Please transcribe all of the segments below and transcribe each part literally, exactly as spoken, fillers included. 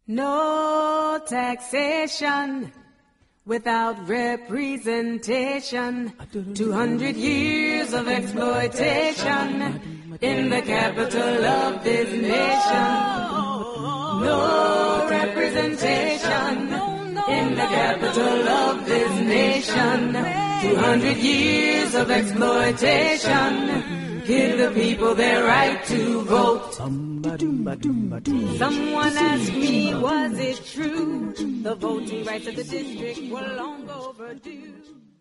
No taxation without representation. Two hundred years of exploitation in the capital of this nation. No representation in the capital of this nation. Two hundred years of exploitation. Give the people their right to vote. Someone asked me, was it true? The voting rights of the district were long overdue.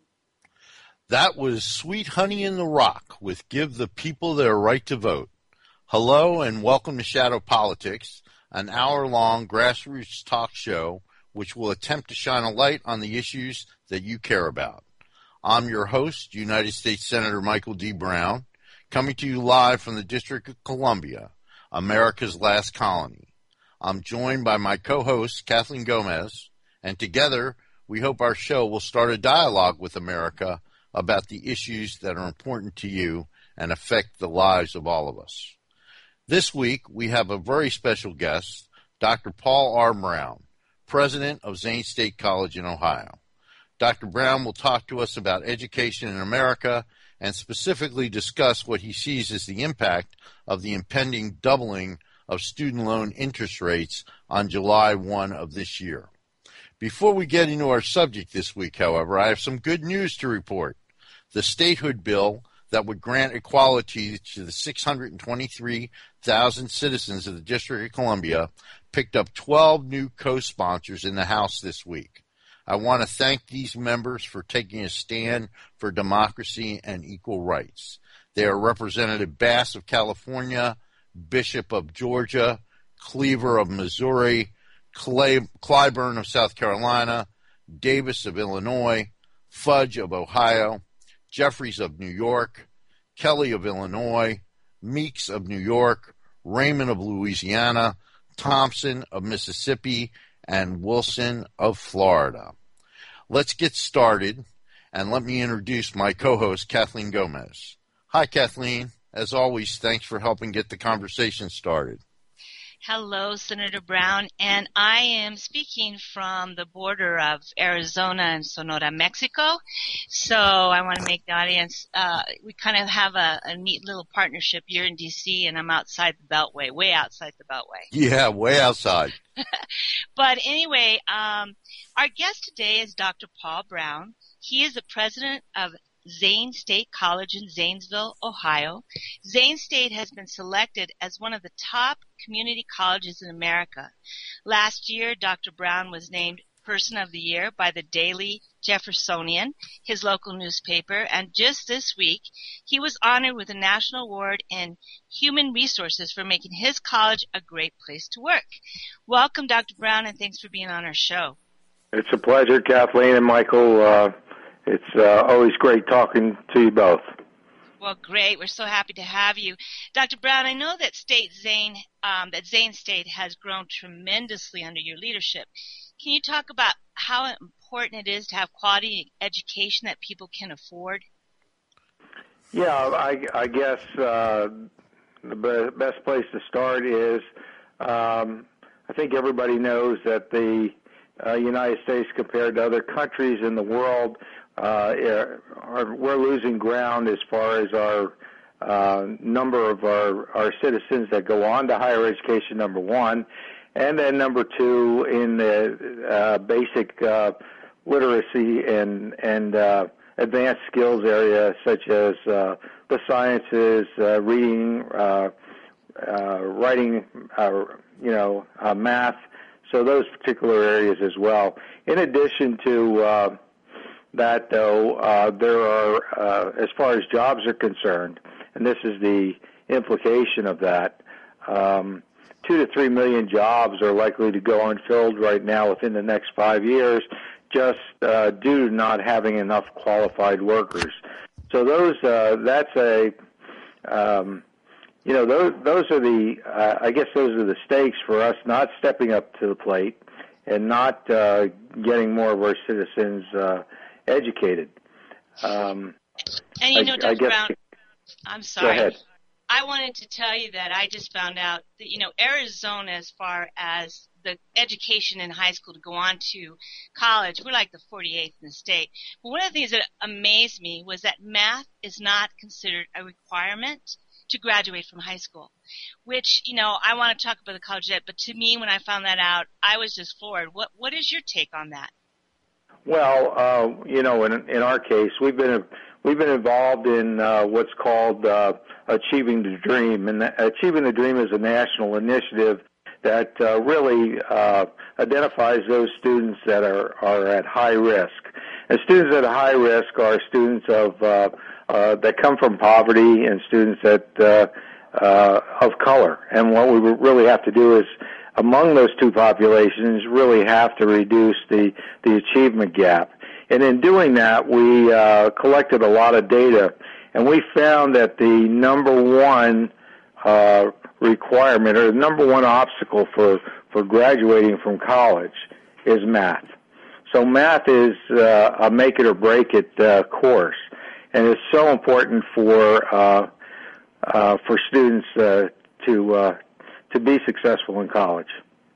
That was Sweet Honey in the Rock with Give the People Their Right to Vote. Hello and welcome to Shadow Politics, an hour-long grassroots talk show which will attempt to shine a light on the issues that you care about. I'm your host, United States Senator Michael D. Brown, coming to you live from the District of Columbia, America's last colony. I'm joined by my co-host, Kathleen Gomez, and together we hope our show will start a dialogue with America about the issues that are important to you and affect the lives of all of us. This week, we have a very special guest, Doctor Paul R. Brown, president of Zane State College in Ohio. Doctor Brown will talk to us about education in America and specifically discuss what he sees as the impact of the impending doubling of student loan interest rates on July first of this year. Before we get into our subject this week, however, I have some good news to report. The statehood bill that would grant equality to the six hundred twenty-three thousand citizens of the District of Columbia picked up twelve new co-sponsors in the House this week. I want to thank these members for taking a stand for democracy and equal rights. They are Representative Bass of California, Bishop of Georgia, Cleaver of Missouri, Clay, Clyburn of South Carolina, Davis of Illinois, Fudge of Ohio, Jeffries of New York, Kelly of Illinois, Meeks of New York, Raymond of Louisiana, Thompson of Mississippi, and Wilson of Florida. Let's get started, and let me introduce my co-host, Kathleen Gomez. Hi, Kathleen. As always, thanks for helping get the conversation started. Hello, Senator Brown, and I am speaking from the border of Arizona and Sonora, Mexico. So I want to make the audience, uh, we kind of have a, a neat little partnership. You're in D C and I'm outside the Beltway, way outside the Beltway. Yeah, way outside. But anyway, um, our guest today is Doctor Paul Brown. He is the president of Zane State College in Zanesville, Ohio. Zane State has been selected as one of the top community colleges in America. Last year, Doctor Brown was named Person of the Year by the Daily Jeffersonian, his local newspaper, and just this week, he was honored with a national award in human resources for making his college a great place to work. Welcome, Doctor Brown, and thanks for being on our show. It's a pleasure, Kathleen and Michael. Uh, it's uh, always great talking to you both. Well, great. We're so happy to have you. Doctor Brown, I know that State Zane, um, that Zane State has grown tremendously under your leadership. Can you talk about how important it is to have quality education that people can afford? Yeah, I, I guess uh, the be- best place to start is um, I think everybody knows that the uh, United States compared to other countries in the world, uh, are, we're losing ground as far as our uh, number of our, our citizens that go on to higher education, number one. And then number two, in the uh, basic uh, literacy and and uh, advanced skills area, such as uh, the sciences, uh, reading, uh, uh, writing, uh, you know, uh, math. So those particular areas as well. In addition to uh, that, though, uh, there are, uh, as far as jobs are concerned, and this is the implication of that. Um, Two to three million jobs are likely to go unfilled right now within the next five years, just uh, due to not having enough qualified workers. So those, uh, that's a, um, you know, those those are the, uh, I guess those are the stakes for us not stepping up to the plate and not uh, getting more of our citizens uh, educated. Um, and you know, I, Doctor I guess, Brown, I'm sorry. Go ahead. I wanted to tell you that I just found out that, you know, Arizona, as far as the education in high school to go on to college. We're like the forty-eighth in the state. But one of the things that amazed me was that math is not considered a requirement to graduate from high school, which, you know, I want to talk about the college debt, but to me, when I found that out, I was just floored. What What is your take on that? Well, uh, you know, in in our case, we've been we've been involved in uh, what's called uh, Achieving the Dream, and Achieving the Dream is a national initiative that uh, really uh, identifies those students that are are at high risk. And students at high risk are students of uh, uh, that come from poverty and students that uh, uh, of color. And what we really have to do is, among those two populations, really have to reduce the, the achievement gap. And in doing that, we uh, collected a lot of data, and we found that the number one uh, requirement or the number one obstacle for, for graduating from college is math. So math is uh, a make it or break it uh, course, and it's so important for uh, uh, for students uh, to uh, to be successful in college.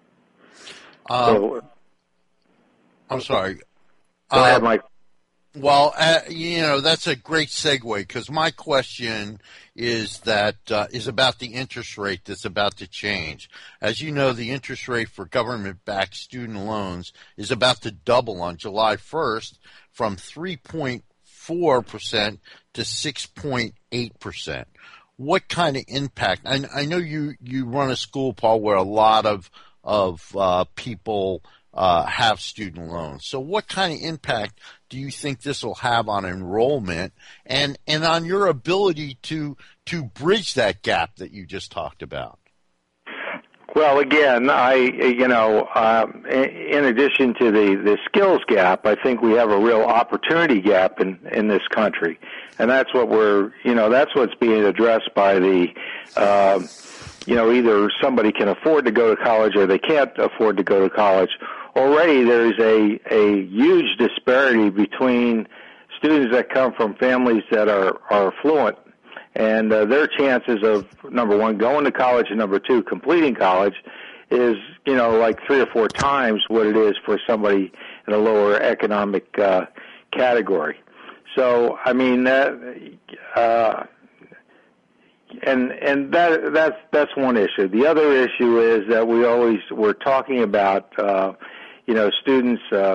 Um, so, I'm sorry. Go ahead, Um, Mike. Well, uh, you know, that's a great segue, because my question is that uh, is about the interest rate that's about to change. As you know, the interest rate for government-backed student loans is about to double on July first from three point four percent to six point eight percent. What kind of impact? I, I know you, you run a school, Paul, where a lot of, of uh, people uh, have student loans. So what kind of impact do you think this will have on enrollment and, and on your ability to to bridge that gap that you just talked about? Well, again, I you know, um, in addition to the, the skills gap, I think we have a real opportunity gap in, in this country, and that's what we're you know that's what's being addressed by the uh, you know either somebody can afford to go to college or they can't afford to go to college. Already there's a, a huge disparity between students that come from families that are, are affluent, and uh, their chances of, number one, going to college, and number two, completing college is, you know, like three or four times what it is for somebody in a lower economic uh, category. So, I mean, that, uh, and and that that's that's one issue. The other issue is that we always we're talking about uh, you know students uh,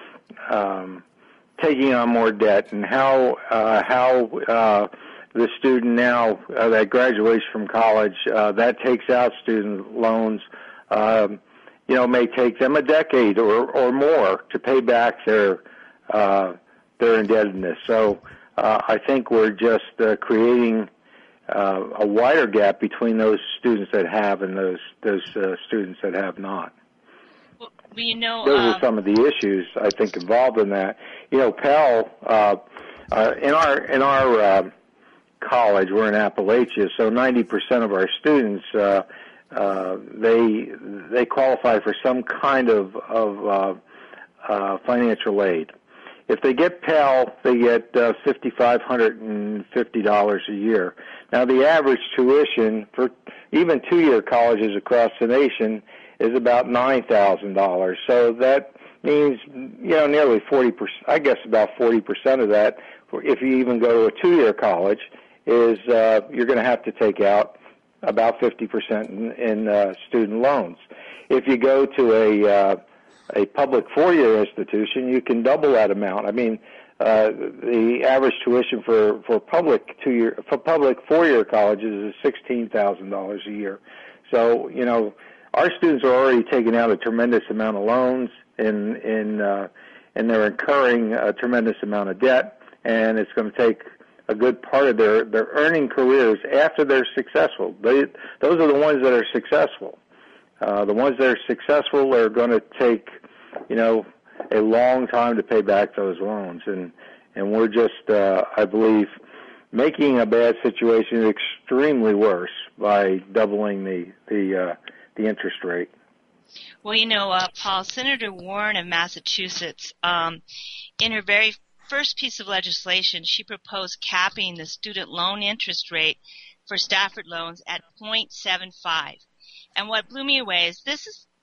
um, taking on more debt, and how uh, how uh, the student now uh, that graduates from college uh, that takes out student loans. Um, you know, may take them a decade or or more to pay back their uh, their indebtedness. So uh, I think we're just uh, creating Uh, a wider gap between those students that have and those those uh, students that have not. Well, you know, those uh, are some of the issues I think involved in that. You know, Pell uh, uh, in our in our uh, college, we're in Appalachia, so ninety percent of our students uh, uh, they they qualify for some kind of of uh, uh, financial aid. If they get Pell, they get uh, five thousand five hundred fifty dollars a year. Now, the average tuition for even two-year colleges across the nation is about nine thousand dollars. So that means, you know, nearly forty percent, I guess about forty percent of that, if you even go to a two-year college, is uh, you're going to have to take out about fifty percent in, in uh, student loans. If you go to a uh, a public four-year institution, you can double that amount. I mean, uh, the average tuition for, for public two-year, for public four-year colleges is sixteen thousand dollars a year. So, you know, our students are already taking out a tremendous amount of loans, in, in, uh, and they're incurring a tremendous amount of debt, and it's going to take a good part of their, their earning careers after they're successful. They, those are the ones that are successful. Uh, the ones that are successful are going to take, you know, a long time to pay back those loans, and and we're just, uh, I believe, making a bad situation extremely worse by doubling the the uh, the interest rate. Well, you know, uh, Paul, Senator Warren of Massachusetts, um, in her very first piece of legislation, she proposed capping the student loan interest rate for Stafford loans at zero point seven five. And what blew me away is this is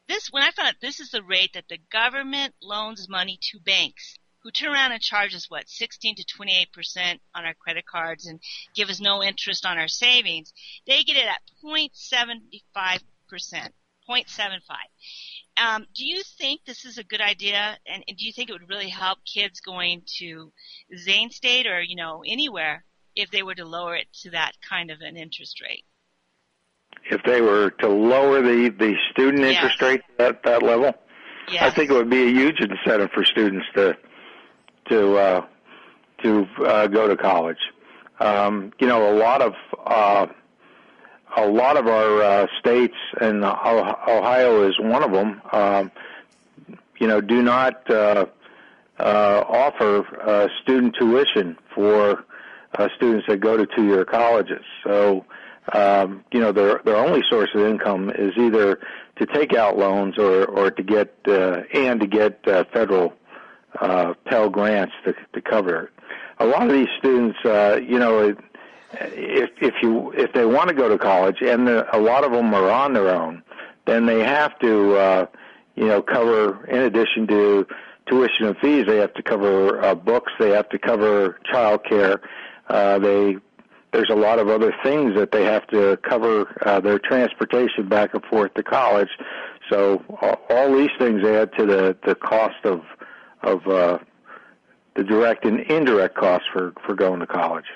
this, when I found out this is the rate that the government loans money to banks, who turn around and charge us, what, sixteen to twenty-eight percent on our credit cards and give us no interest on our savings, they get it at zero point seven five percent, zero point seven five. Um, do you think this is a good idea, and, and do you think it would really help kids going to Zane State or, you know, anywhere if they were to lower it to that kind of an interest rate? If they were to lower the, the student Yes. interest rate at that level, Yes. I think it would be a huge incentive for students to to uh, to uh, go to college. Um, you know, a lot of uh, a lot of our uh, states, and Ohio is one of them. Um, you know, do not uh, uh, offer uh, student tuition for uh, students that go to two-year colleges. So, um, you know, their their only source of income is either to take out loans or or to get uh, and to get uh, federal uh, Pell Grants to to cover it. A lot of these students, uh, you know, if if you if they want to go to college, and the, a lot of them are on their own, then they have to, uh, you know, cover, in addition to tuition and fees, they have to cover uh, books, they have to cover child care. Uh, they there's a lot of other things that they have to cover, uh, their transportation back and forth to college. So all, all these things add to the, the cost of of uh, the direct and indirect costs for, for going to college.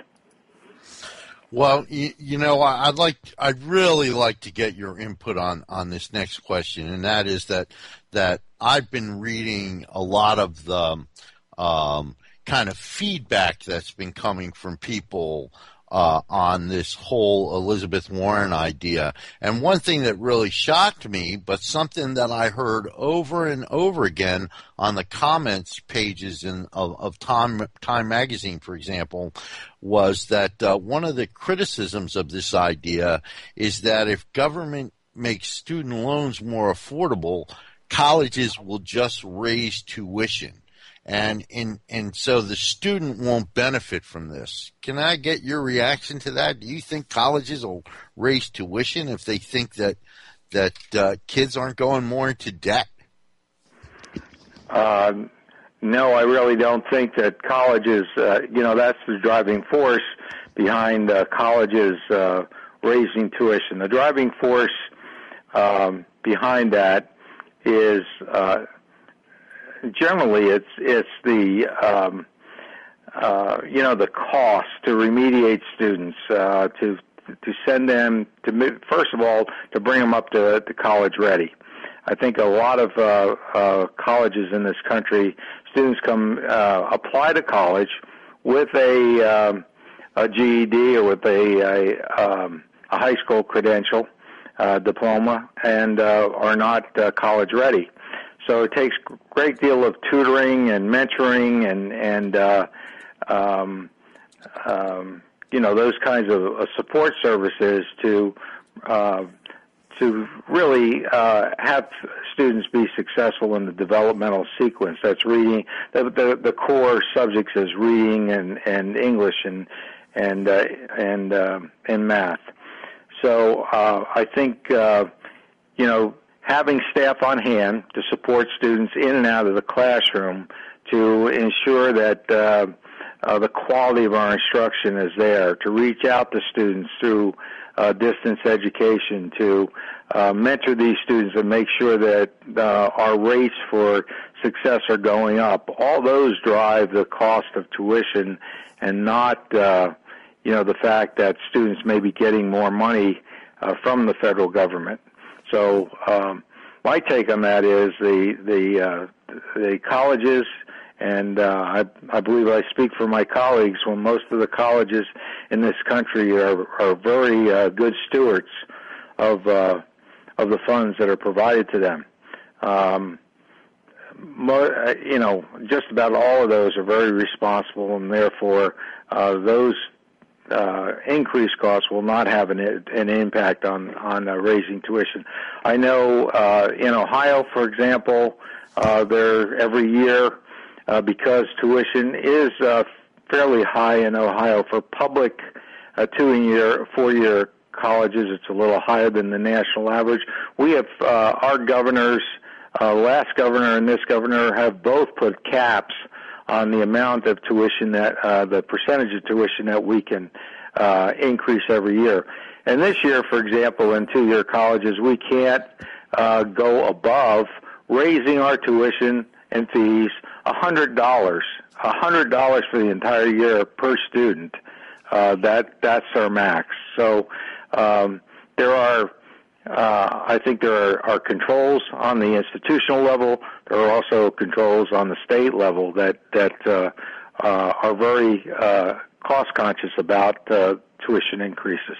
Well, you, you know, I'd like, I'd really like to get your input on, on this next question, and that is that that I've been reading a lot of the um, kind of feedback that's been coming from people uh, on this whole Elizabeth Warren idea. And one thing that really shocked me, but something that I heard over and over again on the comments pages in, of, of Time, Time Magazine, for example, was that uh, one of the criticisms of this idea is that if government makes student loans more affordable, colleges will just raise tuition. And, and and so the student won't benefit from this. Can I get your reaction to that? Do you think colleges will raise tuition if they think that that uh, kids aren't going more into debt? Uh, no, I really don't think that colleges, uh, you know, that's the driving force behind uh, colleges uh, raising tuition. The driving force um, behind that is uh, generally it's it's the um, uh, you know the cost to remediate students, uh, to to send them to first of all to bring them up to, to college ready. I think a lot of uh, uh, colleges in this country, students come uh, apply to college with a um, a G E D or with a a, um, a high school credential, uh, diploma, and uh, are not uh, college ready. So it takes a great deal of tutoring and mentoring and and uh, um, um, you know those kinds of uh, support services to uh, to really uh, have students be successful in the developmental sequence. That's reading. The the, the core subjects is reading and, and English and and uh, and uh, and math. So uh, I think uh, you know. having staff on hand to support students in and out of the classroom to ensure that uh, uh, the quality of our instruction is there, to reach out to students through uh, distance education, to uh, mentor these students and make sure that uh, our rates for success are going up. All those drive the cost of tuition and not, uh, you know, the fact that students may be getting more money uh, from the federal government. So um, my take on that is the the uh, the colleges, and uh, I, I believe I speak for my colleagues when most of the colleges in this country are are very uh, good stewards of uh, of the funds that are provided to them. Um, mo- you know, just about all of those are very responsible, and therefore uh, those. Uh, increased costs will not have an, an impact on on uh, raising tuition. I know uh, in Ohio, for example, uh, there every year uh, because tuition is uh, fairly high in Ohio for public uh, two-year, four-year colleges. It's a little higher than the national average. We have uh, our governors, uh, last governor and this governor, have both put caps on the amount of tuition that uh, the percentage of tuition that we can uh, increase every year. And this year, for example, in two-year colleges, we can't uh, go above raising our tuition and fees one hundred dollars, one hundred dollars for the entire year per student. Uh, that that's our max. So um, there are, uh, I think there are, are controls on the institutional level. There are also controls on the state level that that uh, uh, are very uh, cost conscious about uh, tuition increases.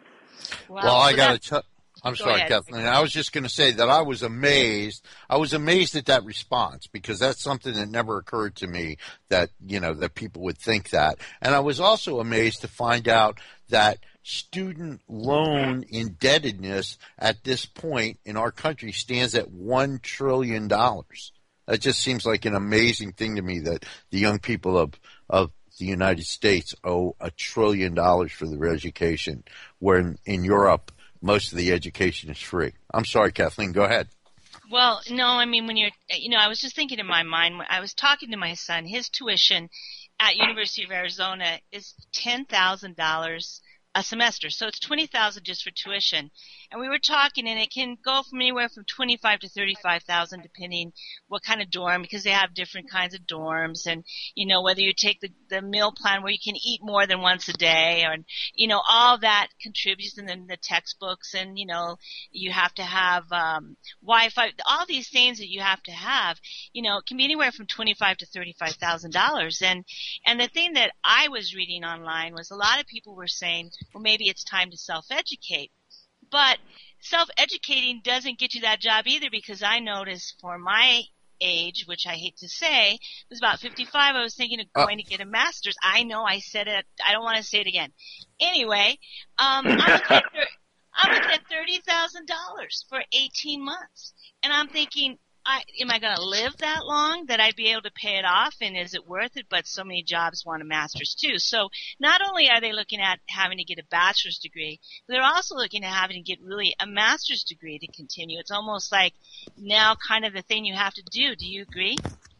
Well, well I got to. I'm Go sorry, ahead. Kathleen. I was just going to say that I was amazed. I was amazed at that response because that's something that never occurred to me that, you know, that people would think that. And I was also amazed to find out that student loan indebtedness at this point in our country stands at one trillion dollars. That just seems like an amazing thing to me that the young people of, of the United States owe a trillion dollars for their education, where in, in Europe, most of the education is free. I'm sorry, Kathleen, go ahead. Well, no, I mean, when you're, you know, I was just thinking in my mind, when I was talking to my son, his tuition at University of Arizona is ten thousand dollars a semester. So it's twenty thousand dollars just for tuition. And we were talking, and it can go from anywhere from twenty-five thousand to thirty-five thousand dollars depending what kind of dorm, because they have different kinds of dorms. And, you know, whether you take the, the meal plan where you can eat more than once a day, or, you know, all that contributes. And then the textbooks, and, you know, you have to have um, Wi-Fi, all these things that you have to have, you know, it can be anywhere from twenty-five thousand to thirty-five thousand dollars. And, and the thing that I was reading online was a lot of people were saying, well, maybe it's time to self-educate. But self-educating doesn't get you that job either, because I noticed for my age, which I hate to say, was about fifty-five, I was thinking of going to get a master's. I know I said it. I don't want to say it again. Anyway, um, I'm looking at, I'm looking at thirty thousand dollars for eighteen months. And I'm thinking, I, am I going to live that long that I'd be able to pay it off, and is it worth it? But so many jobs want a master's too. So not only are they looking at having to get a bachelor's degree, but they're also looking at having to get really a master's degree to continue. It's almost like now kind of the thing you have to do. Do you agree?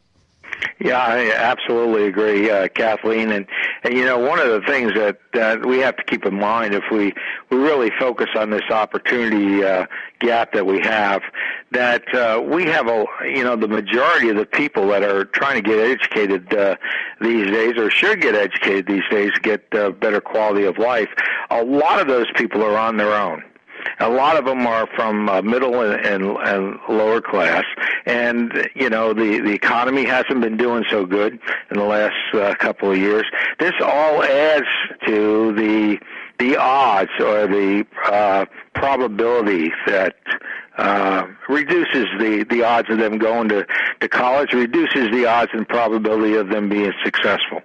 Yeah, I absolutely agree, uh, Kathleen. And, and, you know, one of the things that, that we have to keep in mind if we, we really focus on this opportunity uh, gap that we have, that uh, we have, a, you know, the majority of the people that are trying to get educated uh, these days, or should get educated these days, get uh, better quality of life, a lot of those people are on their own. A lot of them are from uh, middle and, and, and lower class, and you know the the economy hasn't been doing so good in the last uh, couple of years. This all adds to the the odds or the uh, probability that uh, reduces the the odds of them going to to college, reduces the odds and probability of them being successful.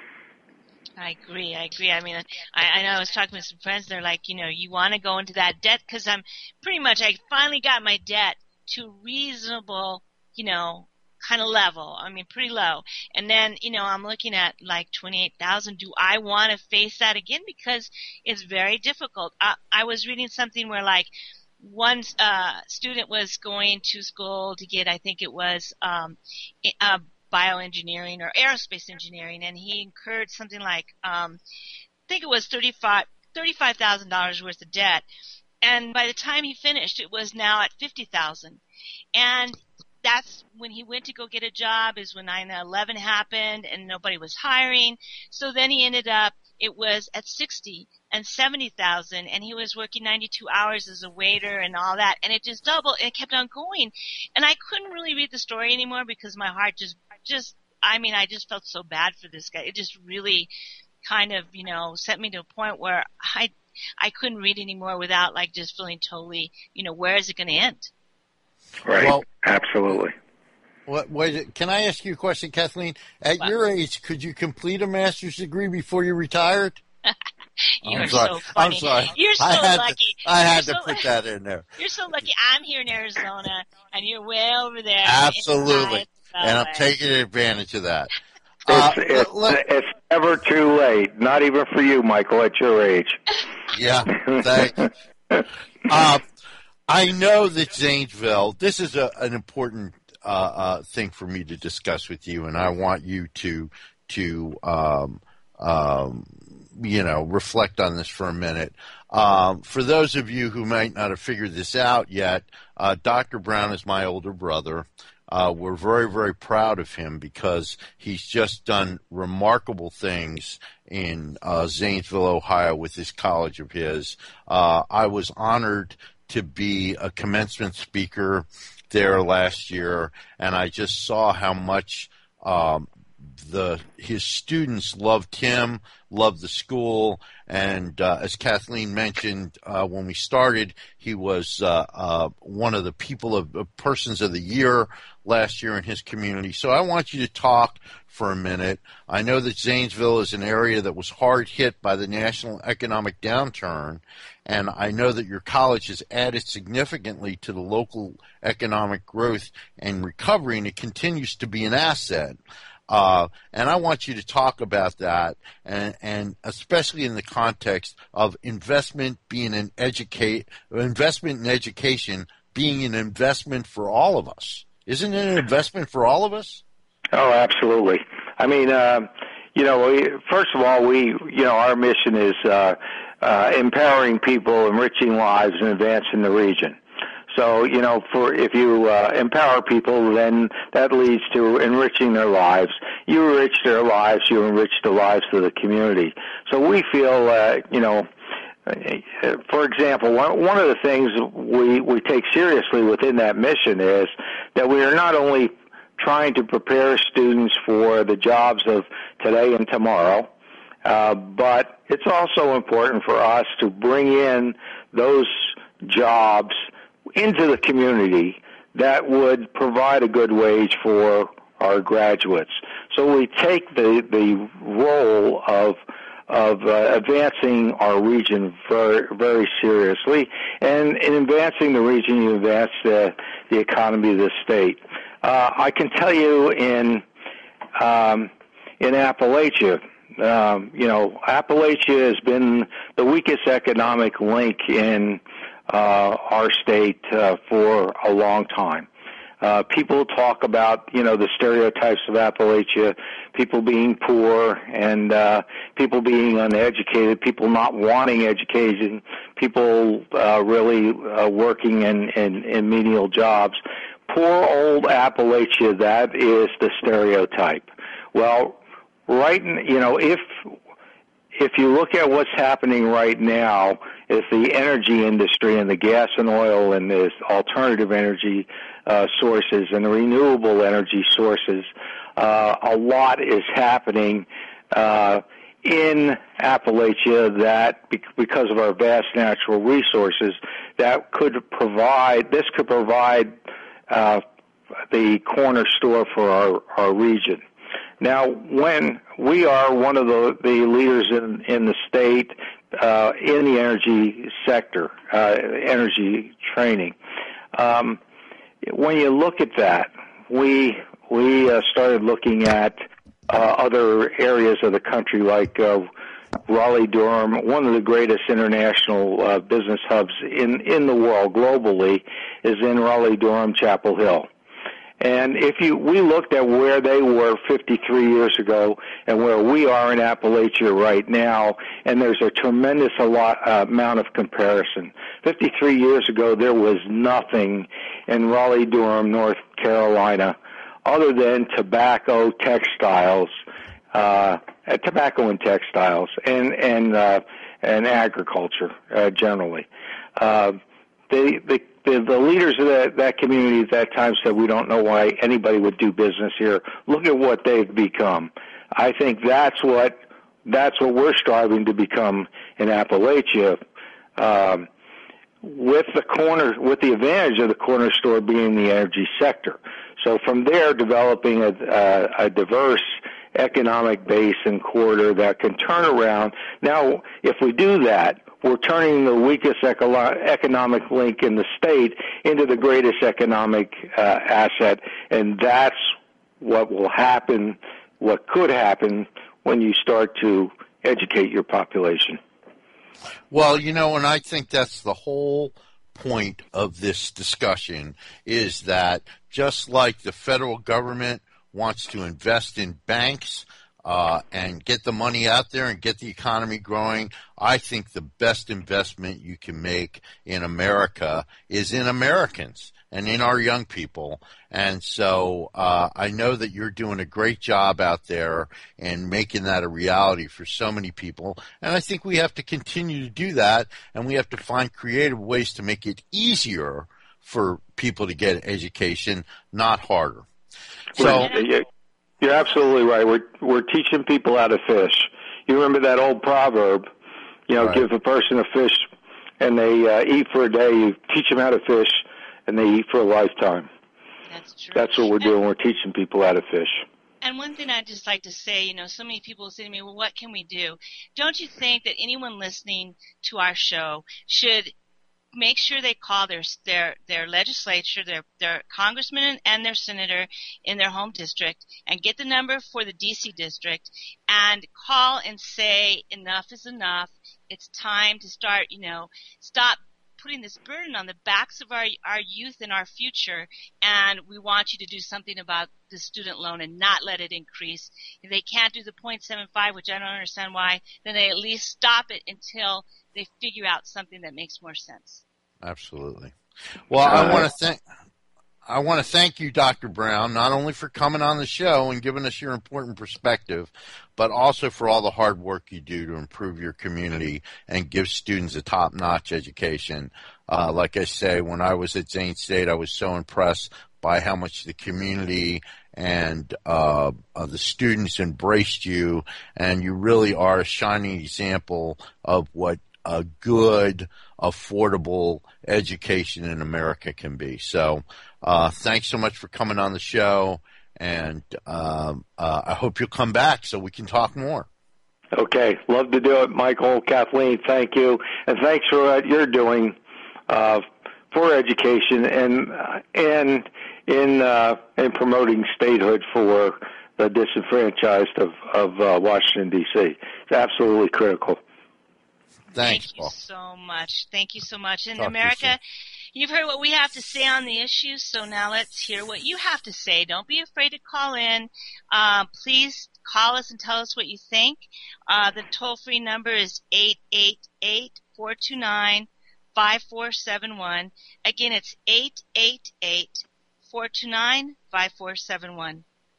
I agree. I agree. I mean, I, I know I was talking with some friends. They're like, you know, you want to go into that debt because I'm pretty much, I finally got my debt to reasonable, you know, kind of level. I mean, pretty low. And then, you know, I'm looking at like twenty-eight thousand. Do I want to face that again? Because it's very difficult. I, I was reading something where like one uh, student was going to school to get, I think it was, um, a bioengineering or aerospace engineering, and he incurred something like, um, I think it was thirty-five thousand dollars worth of debt. And by the time he finished, it was now at fifty thousand dollars. And that's when he went to go get a job is when nine eleven happened and nobody was hiring. So then he ended up, it was at sixty and seventy thousand, and he was working ninety-two hours as a waiter and all that, and it just doubled, and it kept on going. And I couldn't really read the story anymore because my heart just, just, I mean, I just felt so bad for this guy. It just really kind of, you know, sent me to a point where I, I couldn't read anymore without like just feeling totally, you know, where is it going to end? Right. Well, absolutely. What, what, can I ask you a question, Kathleen? At What? your age, could you complete a master's degree before you retired? You're I'm sorry. so funny. I'm sorry. You're so I had lucky. To, I had You're to so, put that in there. You're so lucky. I'm here in Arizona, and you're way over there. Absolutely. And I'm way. taking advantage of that. Uh, It's, it's, let- it's never too late, not even for you, Michael, at your age. Yeah, thanks. Uh, I know that Zanesville, this is a, an important uh, uh, thing for me to discuss with you, and I want you to, to um, um, you know, reflect on this for a minute. Um, for those of you who might not have figured this out yet, uh, Doctor Brown is my older brother. Uh, we're very, very proud of him because he's just done remarkable things in uh, Zanesville, Ohio with this college of his. Uh, I was honored to be a commencement speaker there last year, and I just saw how much um, the his students loved him, loved the school, and uh, as Kathleen mentioned uh, when we started, he was uh, uh, one of the people of uh, persons of the year last year in his community. So I want you to talk for a minute. I know that Zanesville is an area that was hard hit by the national economic downturn, and I know that your college has added significantly to the local economic growth and recovery, and it continues to be an asset. Uh, and I want you to talk about that, and, and especially in the context of investment being an educate, investment in education being an investment for all of us. Isn't it an investment for all of us? Oh, absolutely. I mean, uh, you know, we, first of all, we, you know, our mission is uh, uh, empowering people, enriching lives, and advancing the region. So, you know, for if you uh, empower people, then that leads to enriching their lives. You enrich their lives, you enrich the lives of the community. So we feel, uh, you know, for example, one, one of the things we, we take seriously within that mission is that we are not only trying to prepare students for the jobs of today and tomorrow, uh, but it's also important for us to bring in those jobs into the community that would provide a good wage for our graduates. So we take the, the role of of uh, advancing our region very, very seriously. And in advancing the region, you advance the, the economy of the state. Uh, I can tell you in um, in Appalachia, um, you know, Appalachia has been the weakest economic link in uh, our state uh, for a long time. Uh, people talk about, you know, the stereotypes of Appalachia, people being poor and uh, people being uneducated, people not wanting education, people uh, really uh, working in, in, in menial jobs. Poor old Appalachia, that is the stereotype. Well, right, you know, if if you look at what's happening right now, is the energy industry and the gas and oil and the alternative energy uh, sources and the renewable energy sources, uh, a lot is happening uh, in Appalachia that, because of our vast natural resources, that could provide, this could provide uh, the corner store for our, our region. Now, when we are one of the, the leaders in, in the state uh, in the energy sector, uh, energy training, um, when you look at that, we we uh, started looking at uh, other areas of the country like uh, Raleigh-Durham. One of the greatest international uh, business hubs in, in the world globally is in Raleigh-Durham, Chapel Hill. And if you, we looked at where they were fifty-three years ago and where we are in Appalachia right now, and there's a tremendous a lot, uh, amount of comparison. fifty-three years ago, there was nothing in Raleigh-Durham, North Carolina, other than tobacco, textiles, uh, tobacco and textiles, and and uh, and agriculture uh, generally. Uh, they, they The, the leaders of that, that community at that time said, we don't know why anybody would do business here. Look at what they've become. I think that's what that's what we're striving to become in Appalachia, um, with the corner, with the advantage of the corner store being the energy sector. So from there, developing a, a, a diverse economic base and corridor that can turn around. Now, if we do that, we're turning the weakest eco- economic link in the state into the greatest economic uh, asset, and that's what will happen, what could happen when you start to educate your population. Well, you know, and I think that's the whole point of this discussion is that just like the federal government wants to invest in banks uh, and get the money out there and get the economy growing, I think the best investment you can make in America is in Americans and in our young people. And so uh, I know that you're doing a great job out there and making that a reality for so many people. And I think we have to continue to do that, and we have to find creative ways to make it easier for people to get education, not harder. So you're absolutely right. We're we're teaching people how to fish. You remember that old proverb, you know, right. Give a person a fish and they uh, eat for a day. You teach them how to fish, and they eat for a lifetime. That's true. That's what we're doing. We're teaching people how to fish. And one thing I'd just like to say, you know, so many people say to me, well, what can we do? Don't you think that anyone listening to our show should make sure they call their their their legislature, their their congressman and their senator in their home district, and get the number for the D C district, and call and say enough is enough. It's time to start, you know, stop putting this burden on the backs of our our youth and our future, and we want you to do something about the student loan and not let it increase. If they can't do the point seven five, which I don't understand why, then they at least stop it until they figure out something that makes more sense. Absolutely. Well, I want to thank I want to thank you, Doctor Brown, not only for coming on the show and giving us your important perspective, but also for all the hard work you do to improve your community and give students a top-notch education. Uh, like I say, when I was at Zane State, I was so impressed by how much the community and uh, uh, the students embraced you, and you really are a shining example of what a good, affordable education in America can be. So uh, thanks so much for coming on the show, and uh, uh, I hope you'll come back so we can talk more. Okay. Love to do it, Michael. Kathleen, thank you. And thanks for what you're doing uh, for education and and in uh, in promoting statehood for the disenfranchised of, of uh, Washington, D C It's absolutely critical. Thanks, Thank you Paul. so much. Thank you so much. In Talk America, you you've heard what we have to say on the issues, so now let's hear what you have to say. Don't be afraid to call in. Uh, please call us and tell us what you think. Uh, the toll-free number is eight eight eight, four two nine, five four seven one. Again, it's eight eight eight, four two nine, five four seven one.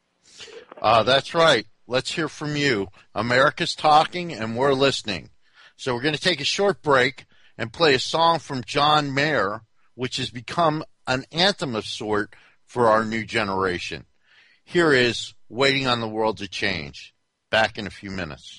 Uh, that's right. Let's hear from you. America's talking, and we're listening. So we're going to take a short break and play a song from John Mayer, which has become an anthem of sort for our new generation. Here is Waiting on the World to Change. Back in a few minutes.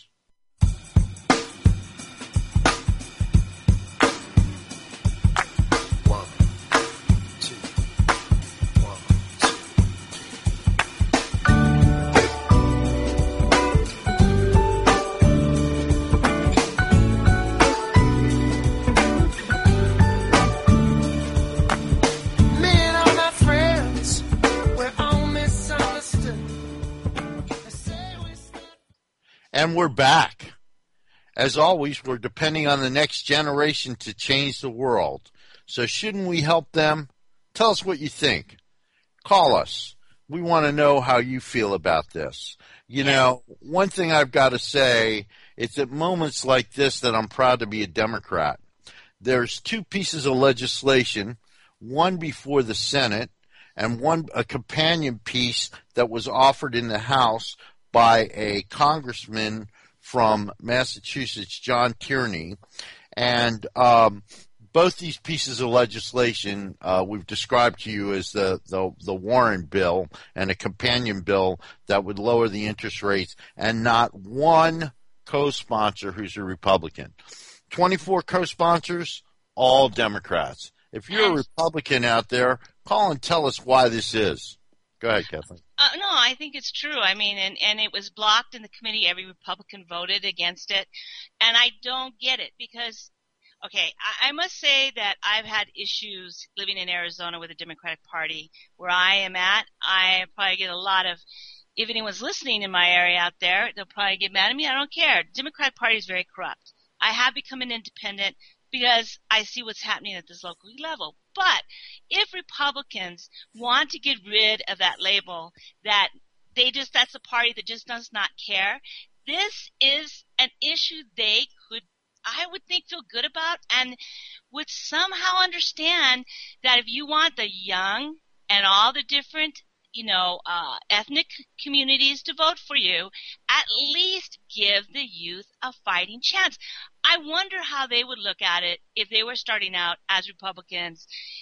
And we're back. As always, we're depending on the next generation to change the world. So shouldn't we help them? Tell us what you think. Call us. We want to know how you feel about this. You know, one thing I've got to say, it's at moments like this that I'm proud to be a Democrat. There's two pieces of legislation, one before the Senate and one a companion piece that was offered in the House by a congressman from Massachusetts, John Tierney. And um, both these pieces of legislation uh, we've described to you as the, the, the Warren bill and a companion bill that would lower the interest rates, and not one co-sponsor who's a Republican. twenty-four co-sponsors, all Democrats. If you're a Republican out there, call and tell us why this is. Go ahead, Kathleen. Uh, no, I think it's true. I mean, and, and it was blocked in the committee. Every Republican voted against it. And I don't get it because, okay, I, I must say that I've had issues living in Arizona with the Democratic Party. Where I am at, I probably get a lot of, if anyone's listening in my area out there, they'll probably get mad at me. I don't care. The Democratic Party is very corrupt. I have become an independent because I see what's happening at this local level. But if Republicans want to get rid of that label that they just, that's a party that just does not care, this is an issue they could, I would think, feel good about and would somehow understand that if you want the young and all the different, you know, uh, ethnic communities to vote for you, at least give the youth a fighting chance. I wonder how they would look at it if they were starting out as Republicans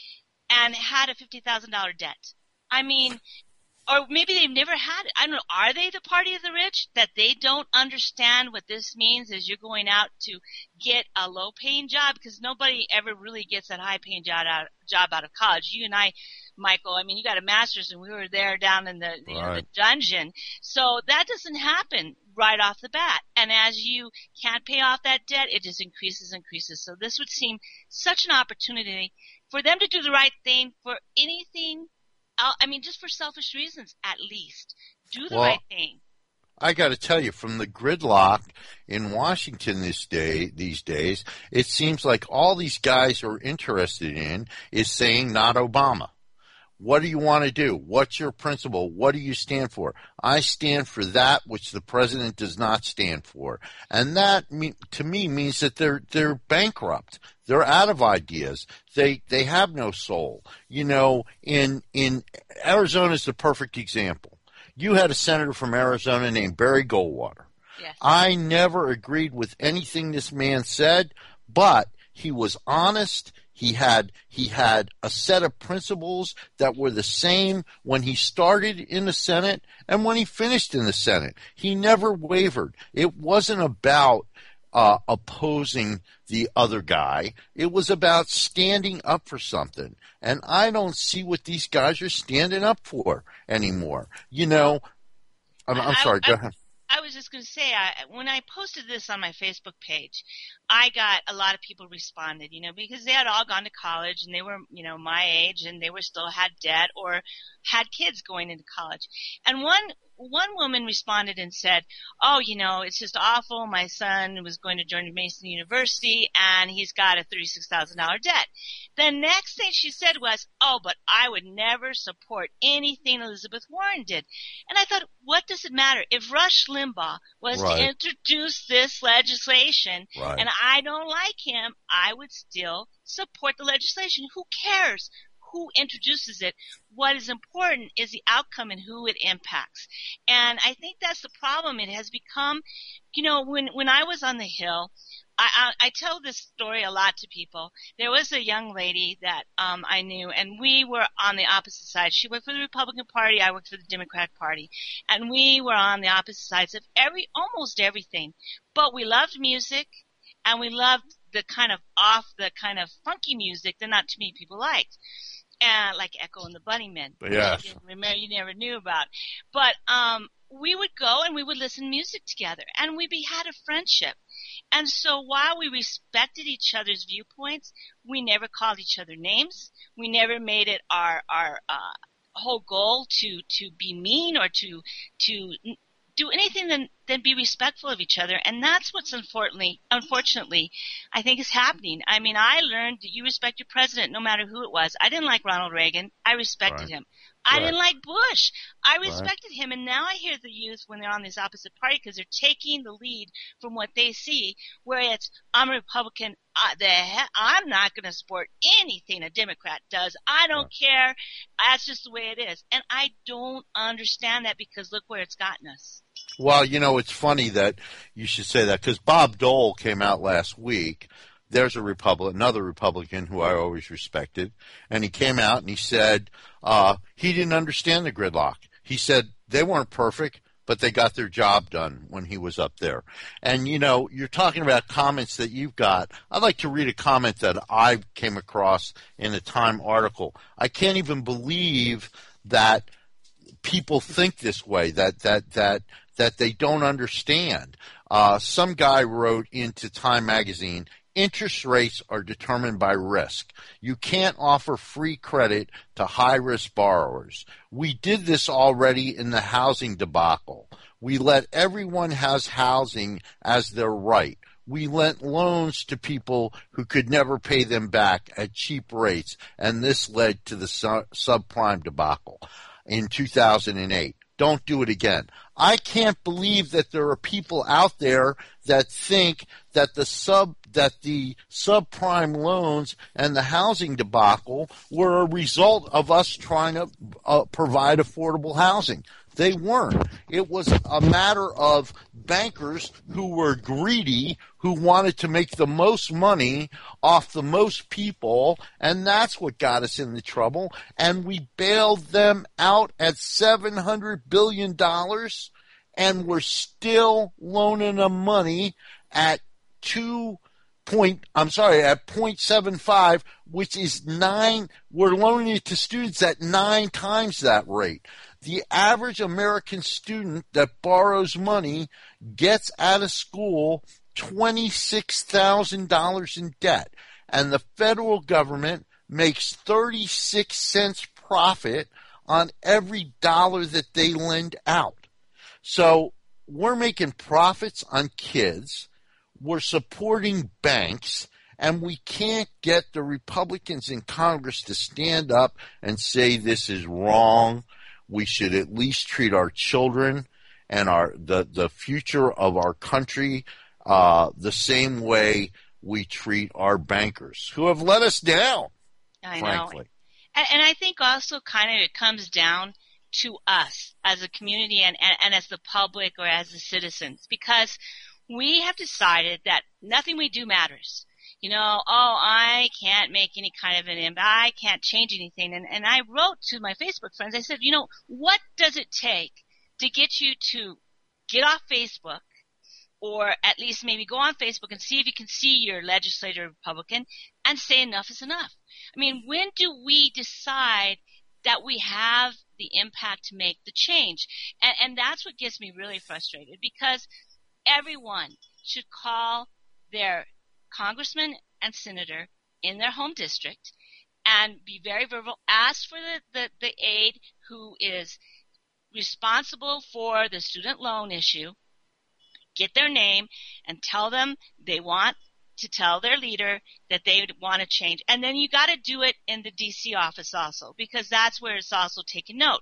and had a fifty thousand dollars debt. I mean, or maybe they've never had it. I don't know. Are they the party of the rich that they don't understand what this means is you're going out to get a low-paying job? Because nobody ever really gets that high-paying job out, job out of college. You and I, Michael, I mean, you got a master's and we were there down in the, you know, the dungeon. So that doesn't happen right off the bat. And as you can't pay off that debt, it just increases and increases. So this would seem such an opportunity for them to do the right thing for anything. I mean, just for selfish reasons, at least. Do the well, right thing. I got to tell you, from the gridlock in Washington this day, these days, it seems like all these guys are interested in is saying not Obama. What do you want to do? What's your principle? What do you stand for? I stand for that which the president does not stand for. And that, to me, means that they're they're bankrupt. They're out of ideas. They they have no soul. You know, in in Arizona is the perfect example. You had a senator from Arizona named Barry Goldwater. Yes. I never agreed with anything this man said, but he was honest. He had he had a set of principles that were the same when he started in the Senate and when he finished in the Senate. He never wavered. It wasn't about uh, opposing the other guy. It was about standing up for something. And I don't see what these guys are standing up for anymore. You know, I'm, I'm sorry. I, go I, ahead. I was just going to say, I, when I posted this on my Facebook page, I got a lot of people responded, you know, because they had all gone to college and they were, you know, my age and they were still had debt or had kids going into college. And one, one woman responded and said, oh, you know, it's just awful. My son was going to join Mason University and he's got a thirty-six thousand dollars debt. The next thing she said was, oh, but I would never support anything Elizabeth Warren did. And I thought, what does it matter? If Rush Limbaugh was Right. to introduce this legislation Right. and I don't like him, I would still support the legislation. Who cares who introduces it? What is important is the outcome and who it impacts. And I think that's the problem. It has become, you know, when, when I was on the Hill, I, I, I tell this story a lot to people. There was a young lady that um, I knew, and we were on the opposite side. She worked for the Republican Party. I worked for the Democratic Party. And we were on the opposite sides of every almost everything. But we loved music, and we loved the kind of off, the kind of funky music that not too many people liked. And like Echo and the Bunnymen. Yes. You, remember, you never knew about. But um, we would go and we would listen to music together, and we be, had a friendship. And so while we respected each other's viewpoints, we never called each other names. We never made it our our uh, whole goal to to be mean or to to do anything than than be respectful of each other. And that's what's unfortunately unfortunately I think is happening. I mean, I learned that you respect your president no matter who it was. I didn't like Ronald Reagan. I respected Right. him. I Right. didn't like Bush. I Right. respected him. And now I hear the youth when they're on this opposite party because they're taking the lead from what they see, where it's, I'm a Republican. Uh, the he- I'm not going to support anything a Democrat does. I don't care. That's just the way it is. And I don't understand that because look where it's gotten us. Well, you know, it's funny that you should say that because Bob Dole came out last week. There's a Republican, another Republican who I always respected, and he came out and he said uh, he didn't understand the gridlock. He said they weren't perfect, but they got their job done when he was up there. And, you know, you're talking about comments that you've got. I'd like to read a comment that I came across in a Time article. I can't even believe that people think this way, that that that that they don't understand. Uh, some guy wrote into Time magazine, interest rates are determined by risk. You can't offer free credit to high-risk borrowers. We did this already in the housing debacle. We let everyone has housing as their right. we lent loans to people who could never pay them back at cheap rates, and this led to the su- subprime debacle in two thousand eight. Don't do it again. I can't believe that there are people out there that think that the sub that the subprime loans and the housing debacle were a result of us trying to uh, provide affordable housing. They weren't. It was a matter of bankers who were greedy, who wanted to make the most money off the most people, and that's what got us into trouble. And we bailed them out at seven hundred billion dollars, and we're still loaning them money at two point, I'm sorry, at point seven five, which is nine, we're loaning it to students at nine times that rate. The average American student that borrows money gets out of school twenty-six thousand dollars in debt, and the federal government makes thirty-six cents profit on every dollar that they lend out. So we're making profits on kids, we're supporting banks, and we can't get the Republicans in Congress to stand up and say this is wrong. We should at least treat our children and our the, the future of our country uh, the same way we treat our bankers, who have let us down, I frankly. know. And, and I think also kind of it comes down to us as a community and, and, and as the public or as the citizens, because we have decided that nothing we do matters. You know, oh, I can't make any kind of an impact. I can't change anything. And, and I wrote to my Facebook friends, I said, you know, what does it take to get you to get off Facebook, or at least maybe go on Facebook and see if you can see your legislator Republican and say enough is enough? I mean, when do we decide that we have the impact to make the change? And, and that's what gets me really frustrated, because everyone should call their congressman and senator in their home district and be very verbal, ask for the, the, the aide who is responsible for the student loan issue, get their name, and tell them they want to tell their leader that they want to change. And then you got to do it in the D C office also, because that's where it's also taken note.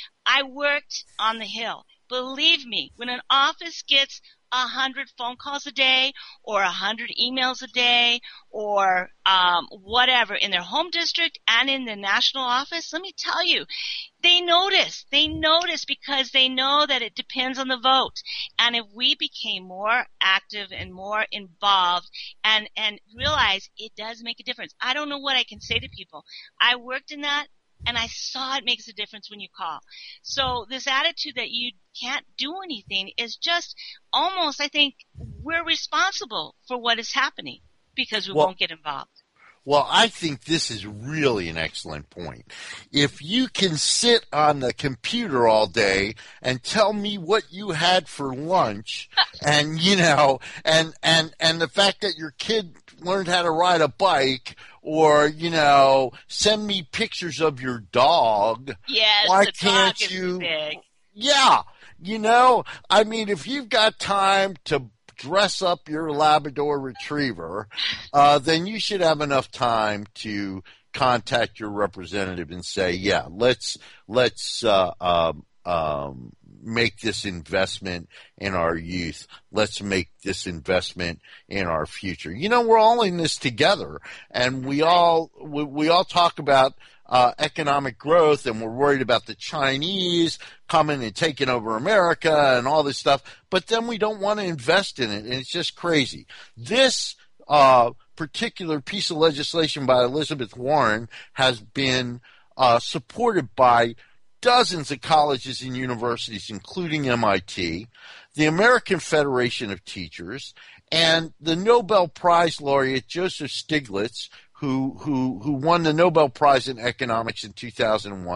I worked on the Hill. Believe me, when an office gets a hundred phone calls a day or a hundred emails a day or um, whatever in their home district and in the national office, let me tell you, they notice. They notice because they know that it depends on the vote. And if we became more active and more involved and, and realize it does make a difference. I don't know what I can say to people. I worked in that, and I saw it makes a difference when you call. So this attitude that you can't do anything is just almost, I think, we're responsible for what is happening because we well, won't get involved. Well, I think this is really an excellent point. If you can sit on the computer all day and tell me what you had for lunch and, you know, and, and, and the fact that your kid learned how to ride a bike, or, you know, send me pictures of your dog. Yes, why the can't dog is you? big. Yeah. You know, I mean, if you've got time to dress up your Labrador Retriever, uh, then you should have enough time to contact your representative and say, yeah, let's, let's, uh, um, um, make this investment in our youth. Let's make this investment in our future. You know, we're all in this together, and we all, we, we all talk about Uh, economic growth, and we're worried about the Chinese coming and taking over America and all this stuff, but then we don't want to invest in it, and it's just crazy. This uh, particular piece of legislation by Elizabeth Warren has been uh, supported by dozens of colleges and universities, including M I T, the American Federation of Teachers, and the Nobel Prize laureate Joseph Stiglitz, who who who won the Nobel Prize in Economics in two thousand one,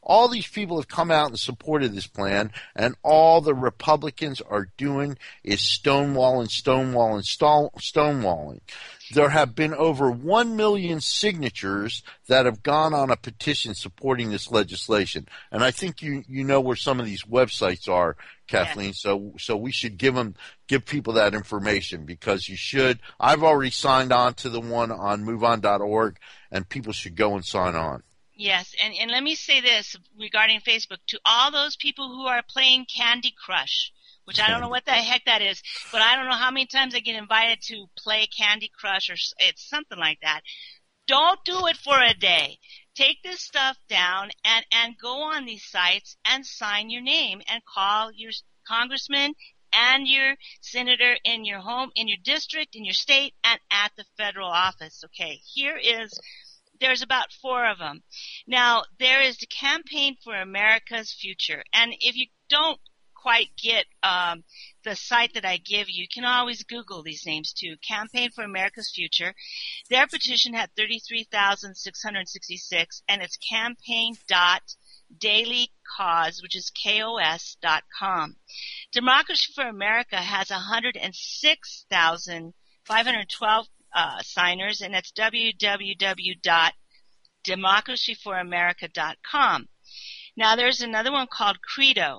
All these people have come out and supported this plan, and all the Republicans are doing is stonewalling, stonewalling, stone, stonewalling. There have been over one million signatures that have gone on a petition supporting this legislation. And I think you, you know where some of these websites are, Kathleen, yes. so so we should give them give people that information, because you should. I've already signed on to the one on move on dot org, and people should go and sign on. Yes, and, and let me say this regarding Facebook. To all those people who are playing Candy Crush, which I don't know what the heck that is, but I don't know how many times I get invited to play Candy Crush, or it's something like that. Don't do it for a day. Take this stuff down and, and go on these sites and sign your name and call your congressman and your senator in your home, in your district, in your state, and at the federal office. Okay, here is, there's about four of them. Now, there is the Campaign for America's Future. And if you don't quite get um, the site that I give you, you can always Google these names too. Campaign for America's Future. Their petition had thirty-three thousand six hundred sixty-six, and it's campaign dot daily cause, which is K O S dot com. Democracy for America has one hundred six thousand five hundred twelve uh, signers, and it's w w w dot democracy for america dot com. Now, there's another one called Credo.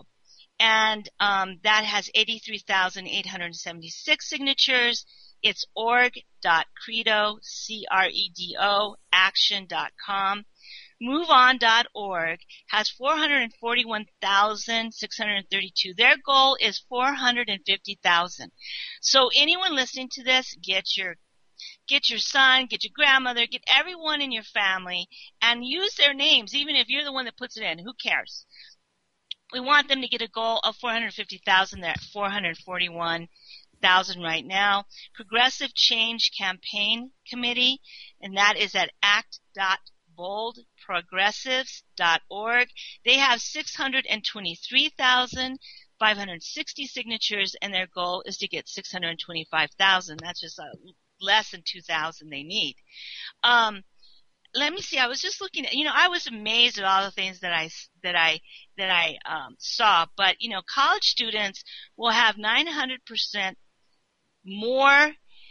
And um, that has eighty-three thousand eight hundred seventy-six signatures. It's org dot credo, C R E D O, action dot com. move on dot org has four hundred forty-one thousand six hundred thirty-two. Their goal is four hundred fifty thousand. So anyone listening to this, get your Get your son, get your grandmother, get everyone in your family, and use their names, even if you're the one that puts it in. Who cares? We want them to get a goal of four hundred fifty thousand. They're at four hundred forty-one thousand right now. Progressive Change Campaign Committee, and that is at act dot bold progressives dot org. They have six hundred twenty-three thousand five hundred sixty signatures, and their goal is to get six hundred twenty-five thousand. That's just a, less than two thousand they need. Um, Let me see. I was just looking at, you know, I was amazed at all the things that I, that I, that I, um, saw. But, you know, college students will have nine hundred percent more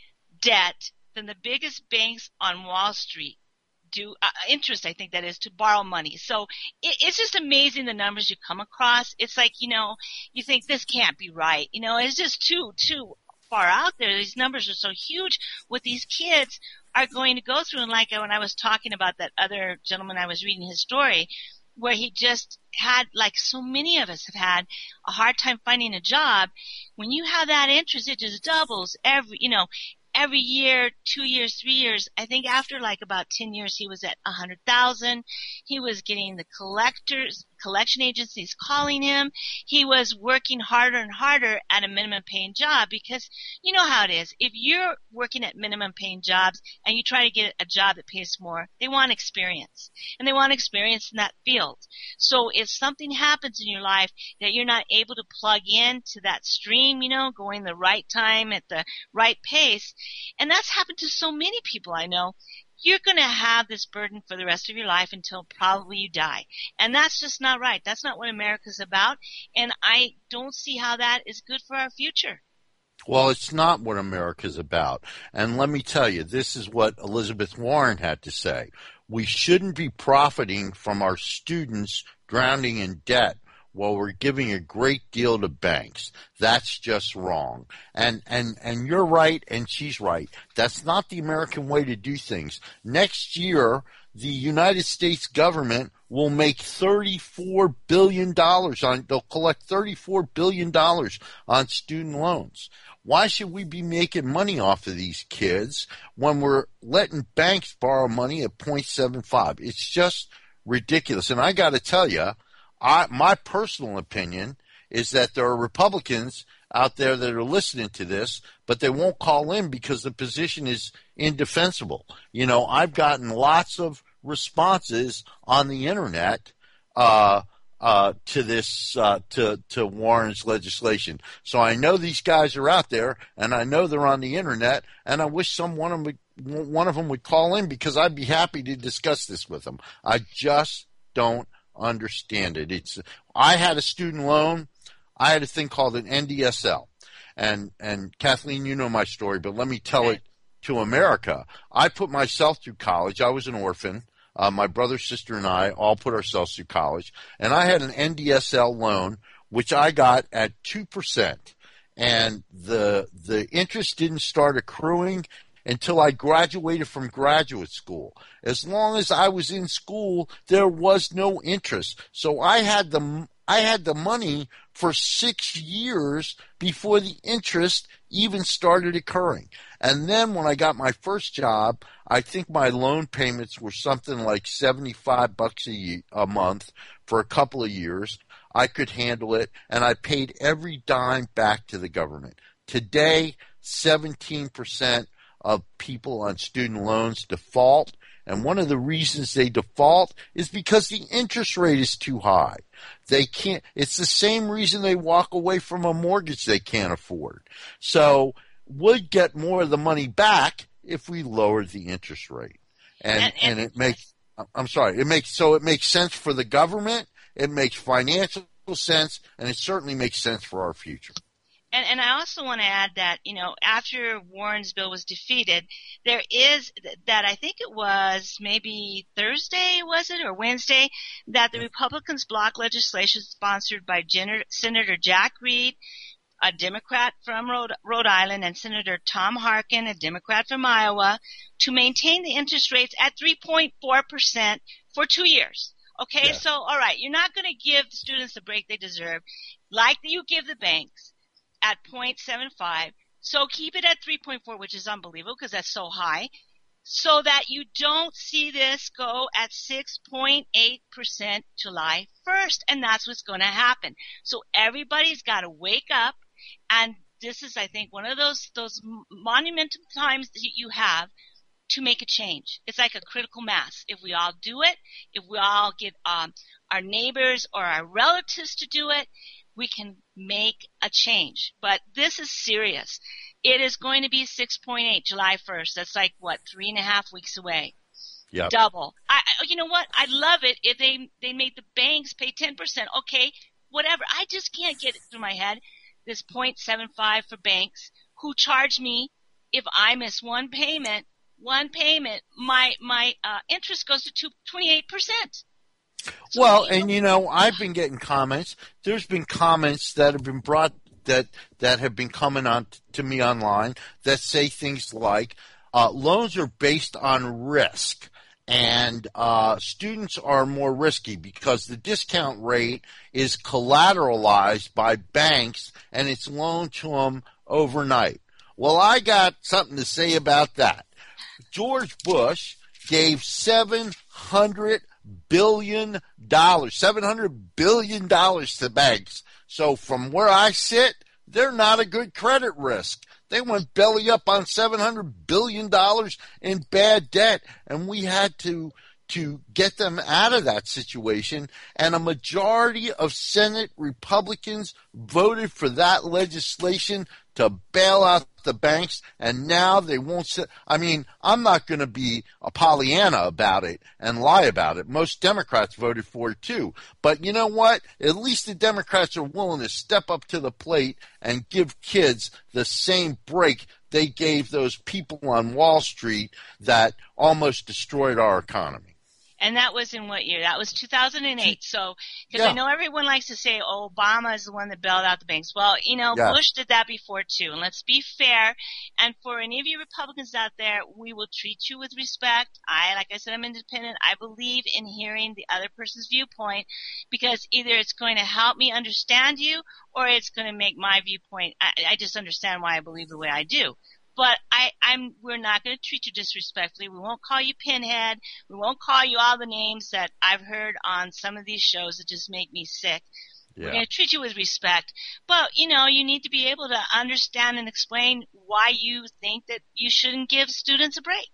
debt than the biggest banks on Wall Street do, uh, interest, I think that is, to borrow money. So it, it's just amazing the numbers you come across. It's like, you know, you think this can't be right. You know, it's just too, too far out there. These numbers are so huge. What these kids are going to go through. And like when I was talking about that other gentleman, I was reading his story where he just had, like so many of us have had, a hard time finding a job. When you have that interest, it just doubles every, you know, every year, two years, three years. I think after like about ten years, he was at a hundred thousand. He was getting the collectors, collection agencies calling him. He was working harder and harder at a minimum paying job, because you know how it is. If you're working at minimum paying jobs and you try to get a job that pays more, they want experience, and they want experience in that field. So if something happens in your life that you're not able to plug in to that stream, you know, going the right time at the right pace, and that's happened to so many people I know, you're going to have this burden for the rest of your life until probably you die. And that's just not right. That's not what America's about. And I don't see how that is good for our future. Well, it's not what America's about. And let me tell you, this is what Elizabeth Warren had to say. We shouldn't be profiting from our students drowning in debt while we're giving a great deal to banks. That's just wrong. And, and, and you're right, and she's right. That's not the American way to do things. Next year, the United States government will make thirty-four billion dollars on, they'll collect thirty-four billion dollars on student loans. Why should we be making money off of these kids when we're letting banks borrow money at zero point seven five? It's just ridiculous. And I got to tell you, I, my personal opinion is that there are Republicans out there that are listening to this, but they won't call in because the position is indefensible. You know, I've gotten lots of responses on the internet uh, uh, to this, uh, to, to Warren's legislation. So I know these guys are out there, and I know they're on the internet, and I wish some one of them would, one of them would call in, because I'd be happy to discuss this with them. I just don't understand it. It's I had a student loan. I had a thing called an N D S L. And, and Kathleen, you know my story, but let me tell it to America. I put myself through college. I was an orphan. Uh, my brother, sister, and I all put ourselves through college. And I had an N D S L loan, which I got at two percent. And the the interest didn't start accruing until I graduated from graduate school. As long as I was in school, there was no interest. So I had the I had the money for six years before the interest even started occurring. And then when I got my first job, I think my loan payments were something like seventy-five bucks a, year, a month for a couple of years. I could handle it, and I paid every dime back to the government. Today, seventeen percent of people on student loans default, and one of the reasons they default is because the interest rate is too high. They can't, it's the same reason they walk away from a mortgage they can't afford. So we'd get more of the money back if we lowered the interest rate. And, and, and, and it makes, I'm sorry, it makes, so it makes sense for the government, it makes financial sense, and it certainly makes sense for our future. And, and I also want to add that, you know, after Warren's bill was defeated, there is that I think it was maybe Thursday, was it, or Wednesday, that the Republicans blocked legislation sponsored by Gen- Senator Jack Reed, a Democrat from Rhode, Rhode Island, and Senator Tom Harkin, a Democrat from Iowa, to maintain the interest rates at three point four percent for two years. Okay, yeah. So, all right, you're not going to give the students the break they deserve like you give the banks at zero point seven five. So keep it at three point four, which is unbelievable because that's so high, so that you don't see this go at six point eight percent July first. And that's what's going to happen. So everybody's got to wake up. And this is, I think, one of those, those monumental times that you have to make a change. It's like a critical mass. If we all do it, if we all get um, our neighbors or our relatives to do it, we can make a change. But this is serious. It is going to be six point eight July first. That's like, what, three and a half weeks away. Yeah. Double. I, you know what? I'd love it if they, they made the banks pay ten percent. Okay, whatever. I just can't get it through my head. This zero point seven five for banks who charge me if I miss one payment, one payment, my, my, uh, interest goes to twenty-eight percent. So well, and you know, I've been getting comments. There's been comments that have been brought that that have been coming on t- to me online that say things like uh, loans are based on risk, and uh, students are more risky because the discount rate is collateralized by banks and it's loaned to them overnight. Well, I got something to say about that. George Bush gave seven hundred billion dollars, seven hundred billion dollars to banks. So from where I sit, they're not a good credit risk. They went belly up on seven hundred billion dollars in bad debt, and we had to to get them out of that situation. And a majority of Senate Republicans voted for that legislation to bail out the banks, and now they won't sit. I mean, I'm not going to be a Pollyanna about it and lie about it. Most Democrats voted for it too. But you know what? At least the Democrats are willing to step up to the plate and give kids the same break they gave those people on Wall Street that almost destroyed our economy. And that was in what year? That was two thousand eight. So, because yeah. I know everyone likes to say, oh, Obama is the one that bailed out the banks. Well, you know, yeah. Bush did that before too. And let's be fair. And for any of you Republicans out there, we will treat you with respect. I, like I said, I'm independent. I believe in hearing the other person's viewpoint because either it's going to help me understand you or it's going to make my viewpoint. I, I just understand why I believe the way I do. But I, I'm, we're not going to treat you disrespectfully. We won't call you pinhead. We won't call you all the names that I've heard on some of these shows that just make me sick. Yeah. We're going to treat you with respect. But, you know, you need to be able to understand and explain why you think that you shouldn't give students a break.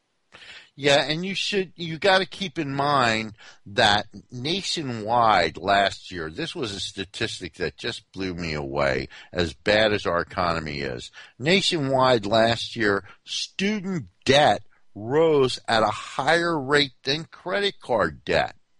Yeah, and you should, you got to keep in mind that nationwide last year, this was a statistic that just blew me away, as bad as our economy is. Nationwide last year, student debt rose at a higher rate than credit card debt.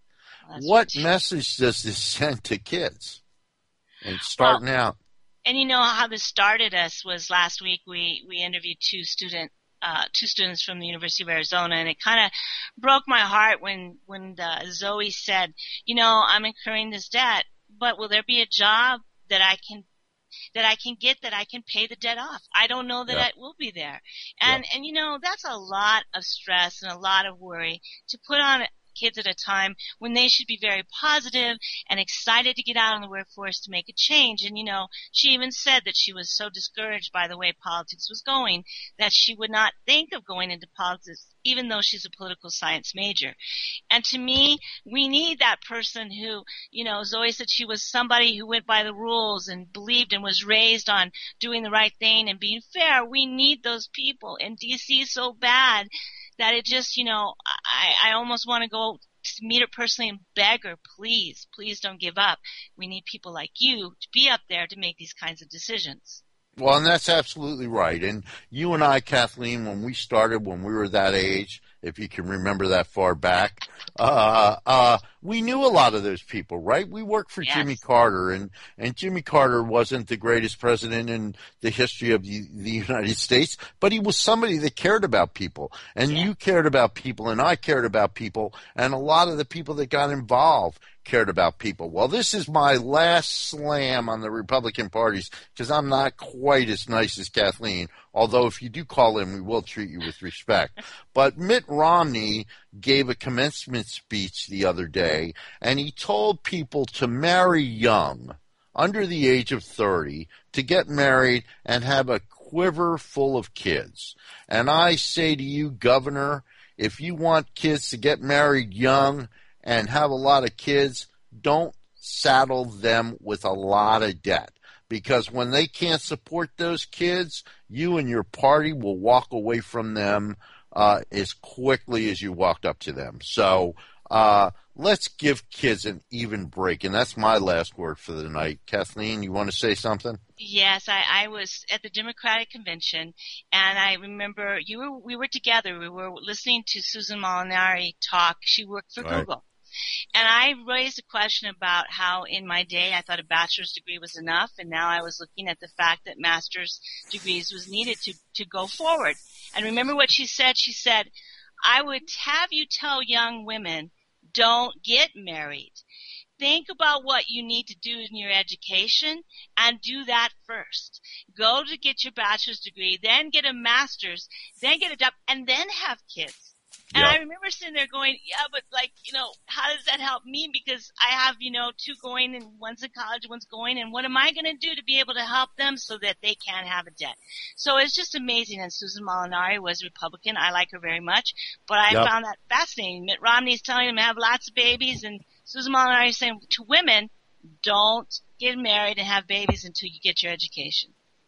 what message does this send to kids and starting well, out? And you know how this started us was last week we, we interviewed two student uh, two students from the University of Arizona, and it kind of broke my heart when when the, Zoe said, you know, I'm incurring this debt, but will there be a job that I can that I can get that I can pay the debt off? I don't know that Yeah. it will be there. And, Yeah. and you know, that's a lot of stress and a lot of worry to put on kids at a time when they should be very positive and excited to get out in the workforce to make a change. And, you know, she even said that she was so discouraged by the way politics was going that she would not think of going into politics even though she's a political science major. And to me, we need that person who, you know, Zoe said she was somebody who went by the rules and believed and was raised on doing the right thing and being fair. We need those people. And D C is so bad that it just, you know, I, I almost want to go meet her personally and beg her, please, please don't give up. We need people like you to be up there to make these kinds of decisions. Well, and that's absolutely right. And you and I, Kathleen, when we started, when we were that age, if you can remember that far back, uh, uh, we knew a lot of those people, right? We worked for Yes. Jimmy Carter, and, and Jimmy Carter wasn't the greatest president in the history of the, the United States, but he was somebody that cared about people. And Yeah. you cared about people, and I cared about people, and a lot of the people that got involved cared about people. Well, this is my last slam on the Republican parties because I'm not quite as nice as Kathleen, although if you do call in, we will treat you with respect. But Mitt Romney gave a commencement speech the other day, and he told people to marry young, under the age of thirty, to get married and have a quiver full of kids. And I say to you, Governor, if you want kids to get married young and have a lot of kids, don't saddle them with a lot of debt. Because when they can't support those kids, you and your party will walk away from them uh, as quickly as you walked up to them. So uh, let's give kids an even break. And that's my last word for the night. Kathleen, you want to say something? Yes, I, I was at the Democratic Convention, and I remember you were we were together. We were listening to Susan Molinari talk. She worked for Right. Google. And I raised a question about how in my day I thought a bachelor's degree was enough, and now I was looking at the fact that master's degrees was needed to, to go forward. And remember what she said? She said, I would have you tell young women, don't get married. Think about what you need to do in your education and do that first. Go to get your bachelor's degree, then get a master's, then get a job, and then have kids. And Yeah. I remember sitting there going, yeah, but like, you know, how does that help me? Because I have, you know, two going and one's in college, one's going. And what am I going to do to be able to help them so that they can't have a debt? So it's just amazing. And Susan Molinari was a Republican. I like her very much. But I Yep. found that fascinating. Mitt Romney's telling them to have lots of babies. And Susan Molinari is saying to women, don't get married and have babies until you get your education.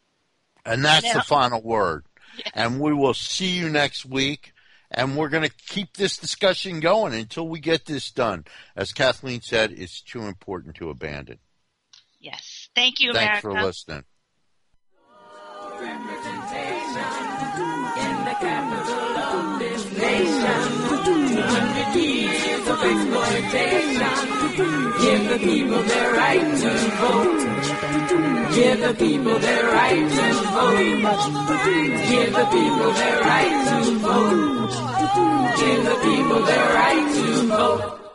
And that's Yeah. the final word. Yeah. And we will see you next week. And we're going to keep this discussion going until we get this done. As Kathleen said, it's too important to abandon. Yes. Thank you, Thanks America. for listening. In the capital of this nation, two hundred years of exploitation. Give the people their right to vote. Give the people their right to vote. Give the people their right to vote. Give the people their right to vote.